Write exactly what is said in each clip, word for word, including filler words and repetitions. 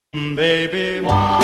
Baby,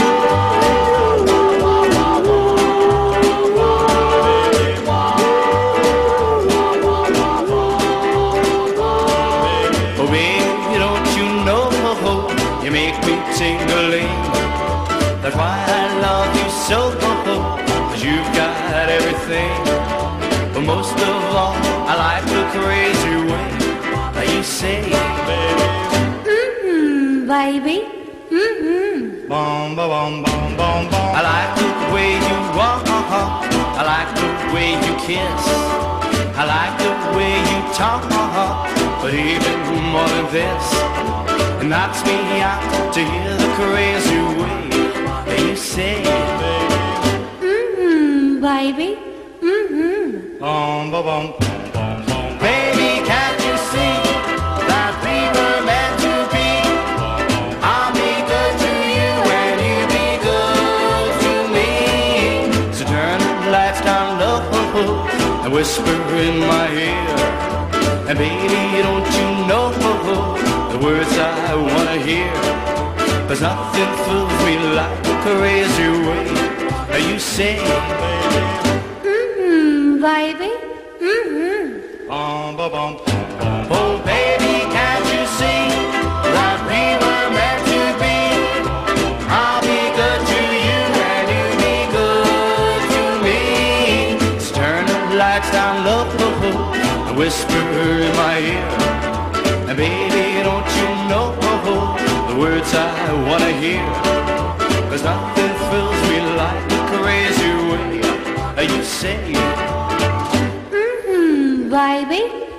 oh baby, don't you know you make me tingling? That's why I love you so, 'cause you've got everything. But most of all, I like the crazy way that you say, baby. Mm-hmm, baby. Mm-hmm. Bum, ba, bum, bum, bum, bum. I like the way you walk. I like the way you kiss. I like the way you talk. But even more than this, it knocks me out to hear the crazy way that you say, baby. Mm-hmm, baby. Mm-hmm. Bum, ba, bum, bum, bum, bum. Baby, can't you see that we were meant to be? I'll be good to you and you be good to me. So turn the lights down low and whisper in my ear. And baby, don't you know the words I wanna hear? 'Cause nothing fills me like the crazy way that you say, baby. Mm-hmm, baby. Mm-hmm. Bum, ba, bum, bum, bum. Oh baby, can't you see that we were meant to be? I'll be good to you and you be good to me. So turn the lights down low and whisper in my ear. And baby, don't you know the words I wanna hear? 'Cause nothing fills me like the crazy way that you say, Mm-hmm, baby.